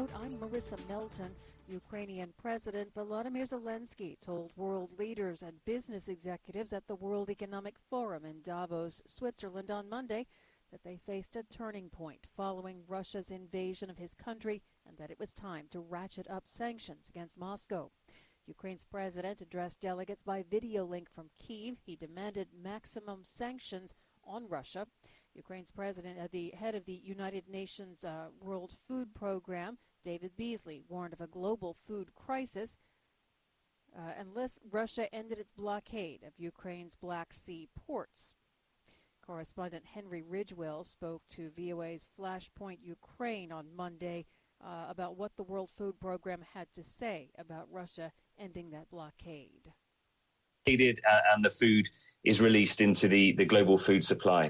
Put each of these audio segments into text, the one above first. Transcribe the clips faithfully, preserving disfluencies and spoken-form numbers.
I'm Marissa Melton. Ukrainian President Volodymyr Zelensky told world leaders and business executives at the World Economic Forum in Davos, Switzerland on Monday that they faced a turning point following Russia's invasion of his country and that it was time to ratchet up sanctions against Moscow. Ukraine's president addressed delegates by video link from Kyiv. He demanded maximum sanctions on Russia. Ukraine's president, at the head of the United Nations uh, World Food Program, David Beasley, warned of a global food crisis uh, unless Russia ended its blockade of Ukraine's Black Sea ports. Correspondent Henry Ridgewell spoke to V O A's Flashpoint Ukraine on Monday uh, about what the World Food Program had to say about Russia ending that blockade. Uh, and the food is released into the, the global food supply.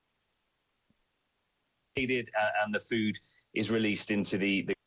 Uh, and the food is released into the, the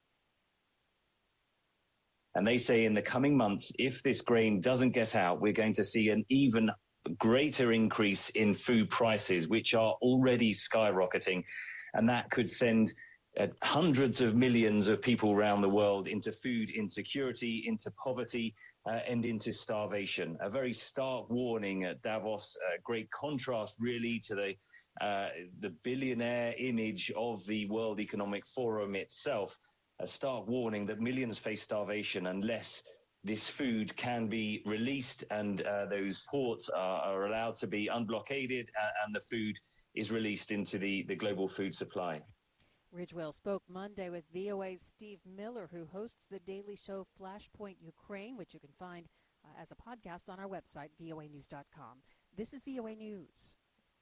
and they say in the coming months, if this grain doesn't get out, we're going to see an even greater increase in food prices, which are already skyrocketing. And that could send uh, hundreds of millions of people around the world into food insecurity, into poverty, uh, and into starvation. A very stark warning at Davos, a great contrast really to the uh, the billionaire image of the World Economic Forum itself. A stark warning that millions face starvation unless this food can be released and uh, those ports are, are allowed to be unblockaded uh, and the food is released into the, the global food supply. Ridgewell spoke Monday with V O A's Steve Miller, who hosts the daily show Flashpoint Ukraine, which you can find uh, as a podcast on our website, V O A news dot com. This is V O A News.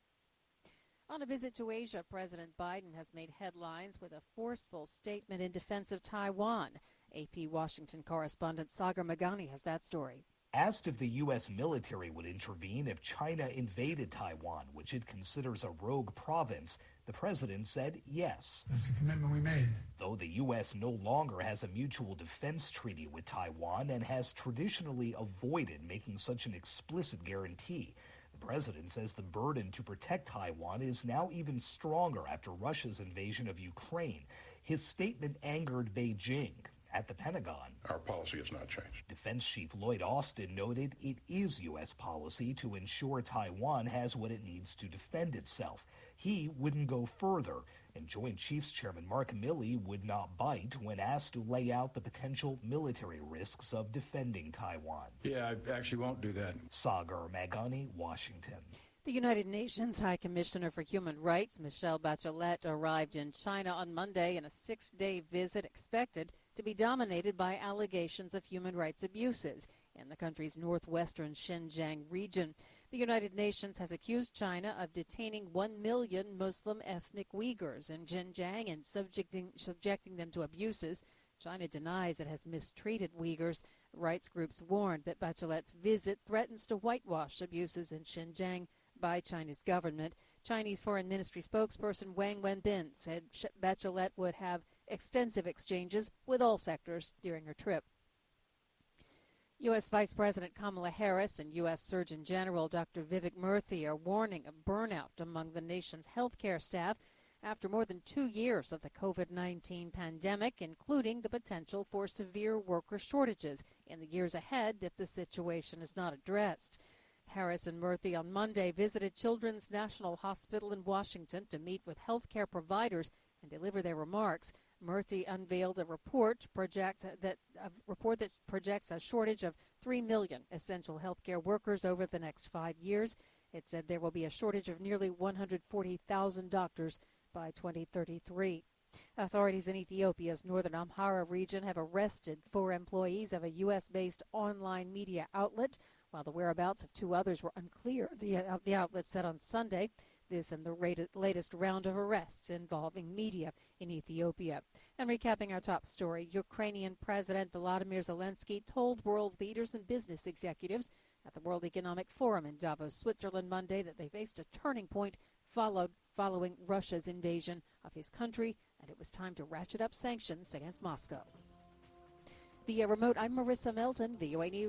On a visit to Asia, President Biden has made headlines with a forceful statement in defense of Taiwan. A P Washington correspondent Sagar Meghani has that story. Asked if the U S military would intervene if China invaded Taiwan, which it considers a rogue province, the president said yes. That's a commitment we made. Though the U S no longer has a mutual defense treaty with Taiwan and has traditionally avoided making such an explicit guarantee, the president says the burden to protect Taiwan is now even stronger after Russia's invasion of Ukraine. His statement angered Beijing. At the Pentagon, our policy has not changed. Defense Chief Lloyd Austin noted it is U S policy to ensure Taiwan has what it needs to defend itself. He wouldn't go further, and Joint Chiefs Chairman Mark Milley would not bite when asked to lay out the potential military risks of defending Taiwan. Yeah, I actually won't do that. Sagar Meghani, Washington. The United Nations High Commissioner for Human Rights, Michelle Bachelet, arrived in China on Monday in a six-day visit expected to be dominated by allegations of human rights abuses in the country's northwestern Xinjiang region. The United Nations has accused China of detaining one million Muslim ethnic Uyghurs in Xinjiang and subjecting, subjecting them to abuses. China denies it has mistreated Uyghurs. Rights groups warned that Bachelet's visit threatens to whitewash abuses in Xinjiang by China's government. Chinese Foreign Ministry spokesperson Wang Wenbin said Bachelet would have extensive exchanges with all sectors during her trip. U S. Vice President Kamala Harris and U S. Surgeon General Doctor Vivek Murthy are warning of burnout among the nation's healthcare staff after more than two years of the COVID nineteen pandemic, including the potential for severe worker shortages in the years ahead if the situation is not addressed. Harris and Murthy on Monday visited Children's National Hospital in Washington to meet with healthcare providers and deliver their remarks. Murthy unveiled a report project that a report that projects a shortage of three million essential healthcare workers over the next five years. It said there will be a shortage of nearly one hundred forty thousand doctors by twenty thirty-three. Authorities in Ethiopia's northern Amhara region have arrested four employees of a U S-based online media outlet, while the whereabouts of two others were unclear, the, uh, the outlet said on Sunday. This and the rated, latest round of arrests involving media in Ethiopia. And recapping our top story, Ukrainian President Volodymyr Zelensky told world leaders and business executives at the World Economic Forum in Davos, Switzerland Monday that they faced a turning point followed following Russia's invasion of his country, and it was time to ratchet up sanctions against Moscow. Via remote, I'm Marissa Melton, V O A News.